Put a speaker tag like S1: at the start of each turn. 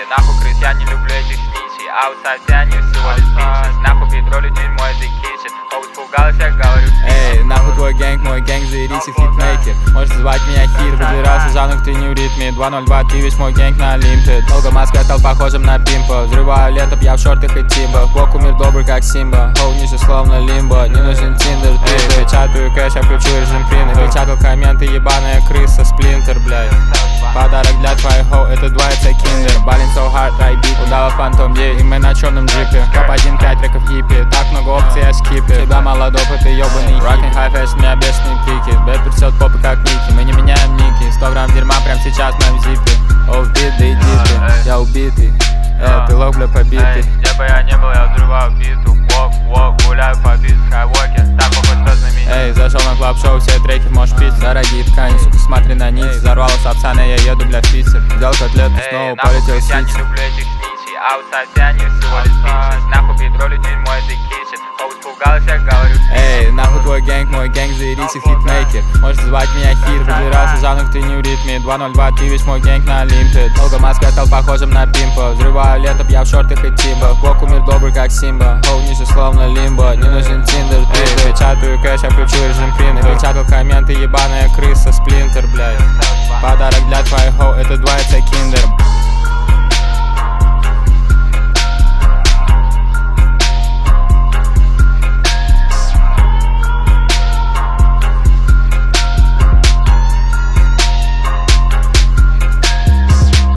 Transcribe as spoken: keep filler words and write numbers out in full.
S1: нахуй крыс, я не люблю этих сничей. Аутсайд, я не всего лишь бичес. Нахуй петролю, дерьмо, это кичет. О, испугалась, я говорю.
S2: Эй, нахуй твой гэнг, мой гэнг, заерите хитмейкер. Можешь звать меня Хир, разбирался в жанрах, ты не в ритме. Два ноль два, ты весь мой гэнг на Олимпе. Долго Москва стал похожим на пимпа. Взрываю ленту, я в шортах и тимбах. Боку мир добрый, как Симба. Хоу ниже, словно лимбо. Не нужен тиндер, ты печатаю кэш, я включу режим прина. Печатал комменты, ебаная крыса, сплинтер, блядь. Подарок для твоей хоу, это двоится киндер. Балин so hard, райбит, удава фантом девять. И мы на черном джипе, топ один пять треков хиппи. Так много опций, я скипе. Тебя молодой, ты ебаный Rockin' high fashion, у меня бешеные пики. Бэт присет попы как Ники, мы не меняем ники. Сто грамм дерьма прям сейчас в моем зипе. О, вбит, да иди ты, я убитый. Э, ты лог, бля, побитый.
S1: Где бы я не был, я взрываю биту. Вок, вок, гуляю по биту, скайвоке. Так, похож, кто знаменит.
S2: Эй, зашел на клаб-шоу, все треки можешь пить. Дорогие ткани, сука, смотри на нить. Взорвала сапсана, я еду, бля, в Питер. Взял котлету, снова полетел в
S1: я не
S2: Сити.
S1: люблю этих сничей. Аутсайд, я не всего лишь бичес. Нахуй петролю, дерьмо, это кичет. О, испугалась, я говорю.
S2: Эй, нахуй твой гэнг, мой гэнг, заерите хитмейкер. Можешь звать меня Хир, разбирался в жанрах, ты не в ритме. Два ноль два, ты весь мой гэнг на Олимпе. Долго Москва стал похожим на пимпа. Взрываю ленту, я в шортах и тимбах. Боку мир добрый, как Симба. Хоу ниже, словно лимбо. Не нужен тиндер, ты печатаю кэш, я включу режим прина. Печатал комменты, ебаная крыса, сплинтер, блядь. Подарок для твоей хоу, это двоится киндер.